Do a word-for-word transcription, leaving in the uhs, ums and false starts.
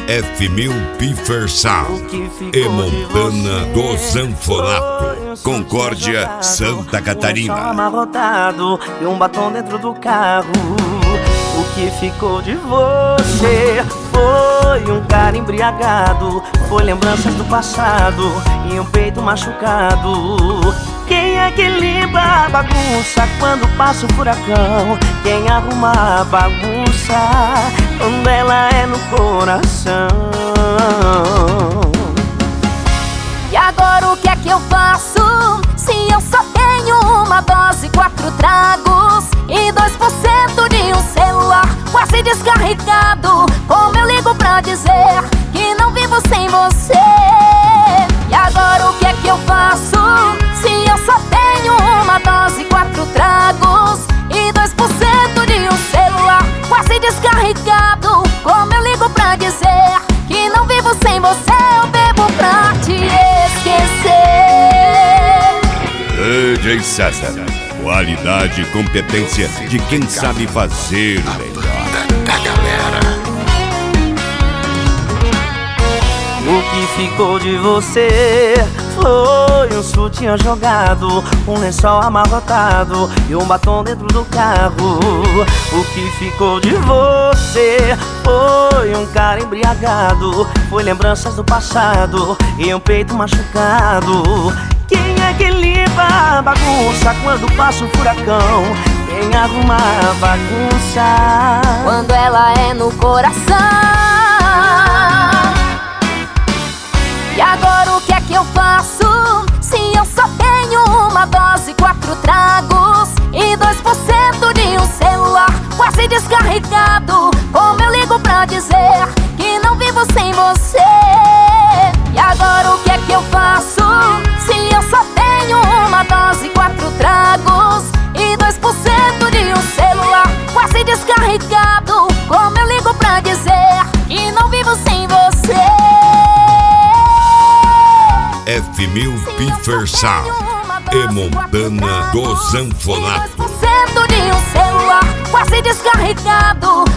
F mil Piffer Sound e Montana do Zanfonato, Concórdia, Santa Catarina. Um amarrotado e um batom dentro do carro. O que ficou de você foi um cara embriagado, foi lembranças do passado e um peito machucado. Quem é que limpa a bagunça quando passa o furacão? Quem arruma a bagunça quando ela é no coração? E agora o que é que eu faço? Se eu só tenho uma dose, quatro tragos e dois por cento de um celular quase descarregado. Como eu ligo pra dizer que não vivo sem você? E agora o que é que eu faço? Se eu só tenho uma dose, quatro tragos e dois por cento de um celular quase descarregado. Como eu ligo pra dizer que não vivo sem você? Eu bebo pra te esquecer. D J César, qualidade e competência de quem sabe fazer o melhor da galera. O que ficou de você foi um sutiã jogado, um lençol amarrotado e um batom dentro do carro. O que ficou de você foi um cara embriagado, foi lembranças do passado e um peito machucado. Quem é que limpa a bagunça quando passa o furacão? Quem arruma a bagunça quando ela é no coração? E agora o que é que eu faço? Se eu só tenho uma dose, quatro tragos e dois por cento de um celular quase descarregado. Como eu ligo pra dizer que não vivo sem você? E agora o que é que eu faço? Se eu só tenho uma dose, quatro tragos e dois por cento de um celular quase descarregado. Como eu ligo pra dizer que não vivo sem você? F mil Piffer Sound e Montana do Zanfonato. dois por cento de um celular quase descarregado.